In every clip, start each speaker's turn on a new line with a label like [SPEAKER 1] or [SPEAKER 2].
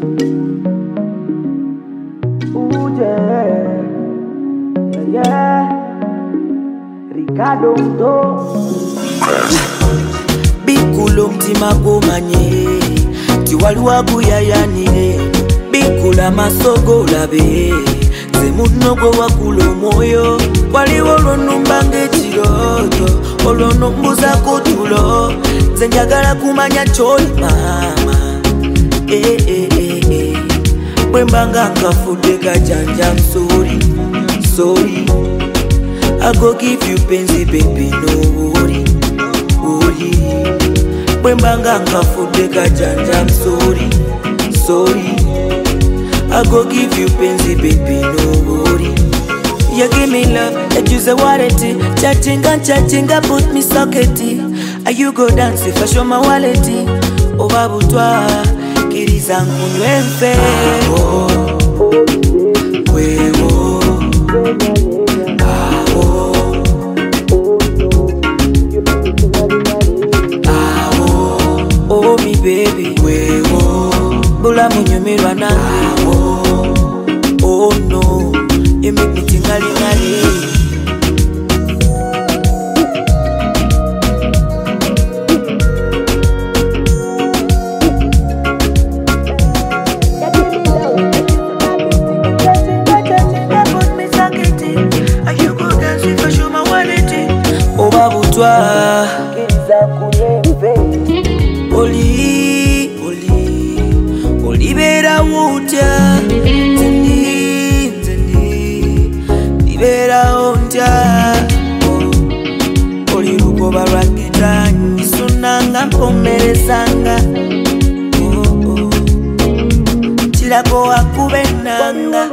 [SPEAKER 1] Ricardo Bikulo mtima gomanye tiwaliwa kuyayanire bikula masogo labe zemuno gwe wakulo moyo waliwo olwonumba ng'ekiroto olwonumbuza kutulo nze njagala kumanya kyoli mama bwe mbanga nkafudde kajanja sorry I go give you penzi baby no worry bwe mbanga nkafudde kajanja I'm sorry I go give you penzi baby no worry you give me love that you say warranty chatting put me sockety you go dance if I show my wallet obabutwa kiriza nkunywe mfe wewo oh me baby wewo bula munyumirwa nange oh no you make me tingali obabutwa kiriza kunyembe olibera wutya nzendi libera ontya oli lugoba lwa gita nyisunanga mpomerezanga kirako wakuba ennanga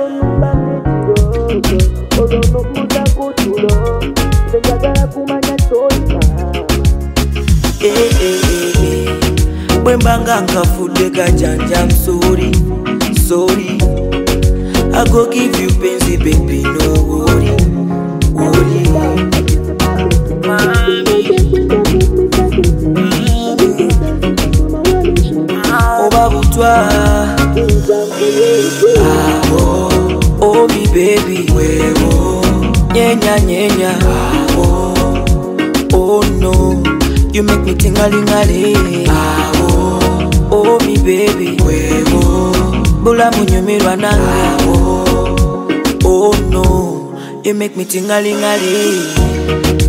[SPEAKER 1] bwe mbanga nkafudde kajanja I'm sorry I go give you penzi baby no worry obabutwa oh me baby wewo nyenya oh no you make me tingalingali oh me baby wewo bula munyumirwa nange oh no you make me tingalingali